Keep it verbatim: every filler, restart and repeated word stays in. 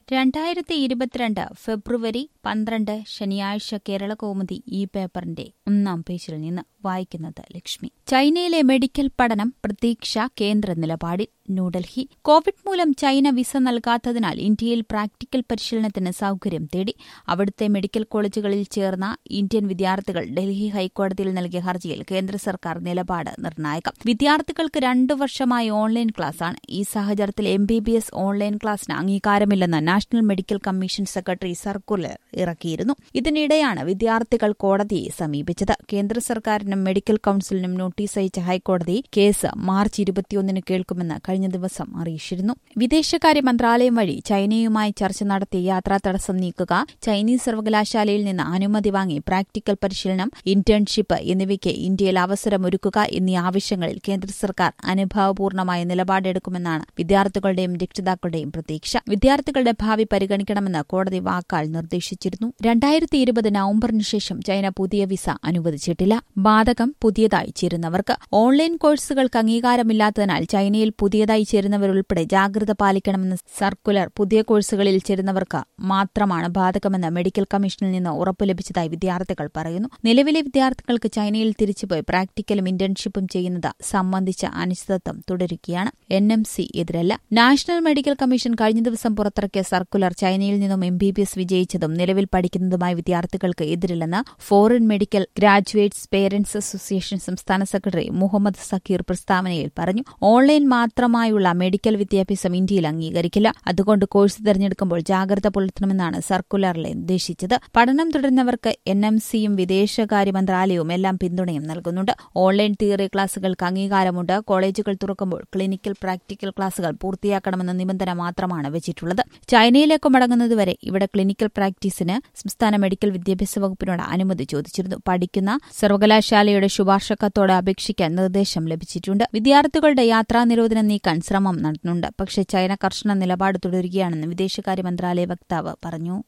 രണ്ടായിരത്തി ഇരുപത്തിരണ്ട് ഫെബ്രുവരി പന്ത്രണ്ട് ശനിയാഴ്ച കേരളകൗമുദി ഈ പേപ്പറിന്റെ ഒന്നാം പേജിൽ നിന്ന് വായിക്കുന്നത് ലക്ഷ്മി. ചൈനയിലെ മെഡിക്കൽ പഠനം പ്രതീക്ഷ കേന്ദ്ര നിലപാടിൽ. ന്യൂഡൽഹി. കോവിഡ് മൂലം ചൈന വിസ നൽകാത്തതിനാൽ ഇന്ത്യയിൽ പ്രാക്ടിക്കൽ പരിശീലനത്തിന് സൌകര്യം തേടി. അവിടുത്തെ മെഡിക്കൽ കോളേജുകളിൽ ചേർന്ന ഇന്ത്യൻ വിദ്യാർത്ഥികൾ ഡൽഹി ഹൈക്കോടതിയിൽ നൽകിയ ഹർജിയിൽ കേന്ദ്ര സർക്കാർ നിലപാട് നിർണായകം. വിദ്യാർത്ഥികൾക്ക് രണ്ടു വർഷമായി ഓൺലൈൻ ക്ലാസാണ്. ഈ സാഹചര്യത്തിൽ M B B S online ക്ലാസിന് അംഗീകാരമില്ലെന്ന് national medical commission secretary circular ഇറക്കിയിരുന്നു. ഇതിനിടെയാണ് വിദ്യാർത്ഥികൾ കോടതിയെ സമീപിച്ചത്. കേന്ദ്ര സർക്കാരിനും മെഡിക്കൽ കൌൺസിലിനും നോട്ടീസ് അയച്ച ഹൈക്കോടതി കേസ് മാർച്ച് ഇരുപത്തിയൊന്നിന് കേൾക്കുമെന്ന് കഴിഞ്ഞ ദിവസം അറിയിച്ചിരുന്നു. വിദേശകാര്യ മന്ത്രാലയം വഴി ചൈനയുമായി ചർച്ച നടത്തി യാത്രാ തടസ്സം നീക്കുക, ചൈനീസ് സർവകലാശാലയിൽ നിന്ന് അനുമതി വാങ്ങി പ്രാക്ടിക്കൽ പരിശീലനം, ഇന്റേൺഷിപ്പ് എന്നിവയ്ക്ക് ഇന്ത്യയിൽ അവസരമൊരുക്കുക എന്നീ ആവശ്യങ്ങളിൽ കേന്ദ്ര സർക്കാർ അനുഭാവപൂർണമായ നിലപാടെടുക്കുമെന്നാണ് വിദ്യാർത്ഥികളുടെയും രക്ഷിതാക്കളുടെയും പ്രതീക്ഷ. വിദ്യാർത്ഥികളുടെ ഭാവി പരിഗണിക്കണമെന്ന് കോടതി വാക്കാൽ നിർദ്ദേശിച്ചിരുന്നു. രണ്ടായിരത്തി ഇരുപത് നവംബറിന് ശേഷം ചൈന പുതിയ വിസ അനുവദിച്ചിട്ടില്ല. ബാധകം പുതിയതായി ചേരുന്നവർക്ക്. ഓൺലൈൻ കോഴ്സുകൾക്ക് അംഗീകാരമില്ലാത്തതിനാൽ ചൈനയിൽ പുതിയതായി ചേരുന്നവരുൾപ്പെടെ ജാഗ്രത പാലിക്കണമെന്ന സർക്കുലർ പുതിയ കോഴ്സുകളിൽ ചേരുന്നവർക്ക് മാത്രമാണ് ബാധകമെന്ന് മെഡിക്കൽ കമ്മീഷനിൽ നിന്ന് ഉറപ്പു ലഭിച്ചതായി വിദ്യാർത്ഥികൾ പറയുന്നു. നിലവിലെ വിദ്യാർത്ഥികൾക്ക് ചൈനയിൽ തിരിച്ചുപോയി പ്രാക്ടിക്കലും ഇന്റേൺഷിപ്പും ചെയ്യുന്നത് സംബന്ധിച്ച അനിശ്ചിതത്വം തുടരുകയാണ്. എൻ എം സി എതിരല്ല. നാഷണൽ മെഡിക്കൽ കമ്മീഷൻ കഴിഞ്ഞ ദിവസം പുറത്തിറക്കിയ സർക്കുലർ ചൈനയിൽ നിന്നും എം ബി ബി എസ് വിജയിച്ചതും നിലവിൽ പഠിക്കുന്നതുമായ വിദ്യാർത്ഥികൾക്ക് എതിരില്ലെന്ന് foreign medical graduates parents association സംസ്ഥാന സെക്രട്ടറി മുഹമ്മദ് സക്കീർ പ്രസ്താവനയിൽ പറഞ്ഞു. ഓൺലൈൻ മാത്രമായുള്ള മെഡിക്കൽ വിദ്യാഭ്യാസം ഇന്ത്യയിൽ അംഗീകരിക്കില്ല. അതുകൊണ്ട് കോഴ്സ് തിരഞ്ഞെടുക്കുമ്പോൾ ജാഗ്രത പുലർത്തണമെന്നാണ് സർക്കുലറിൽ നിർദ്ദേശിച്ചത്. പഠനം തുടരുന്നവർക്ക് എൻ എം സിയും വിദേശകാര്യ മന്ത്രാലയവും എല്ലാം പിന്തുണയും നൽകുന്നുണ്ട്. ഓൺലൈൻ തിയറി ക്ലാസുകൾക്ക് അംഗീകാരമുണ്ട്. കോളേജുകൾ തുറക്കുമ്പോൾ ക്ലിനിക്കൽ പ്രാക്ടിക്കൽ ക്ലാസുകൾ പൂർത്തിയാക്കണമെന്ന നിബന്ധന മാത്രമാണ് വെച്ചിട്ടുള്ളത്. ചൈനയിലേക്ക് മടങ്ങുന്നതുവരെ ഇവിടെ ക്ലിനിക്കൽ പ്രാക്ടീസിന് സംസ്ഥാന മെഡിക്കൽ വിദ്യാഭ്യാസ വകുപ്പിനോട് അനുമതി ചോദിച്ചിരുന്നു. പഠിക്കുന്ന സർവകലാശാലയുടെ ശുപാർശക്കത്തോടെ അപേക്ഷിക്കാൻ നിർദ്ദേശം ലഭിച്ചിട്ടുണ്ട്. വിദ്യാർത്ഥികളുടെ യാത്രാ നിരോധനം നീക്കാൻ ശ്രമം നടത്തുന്നുണ്ട്. പക്ഷേ ചൈന കർശന നിലപാട് തുടരുകയാണെന്ന് വിദേശകാര്യ മന്ത്രാലയ വക്താവ് പറഞ്ഞു.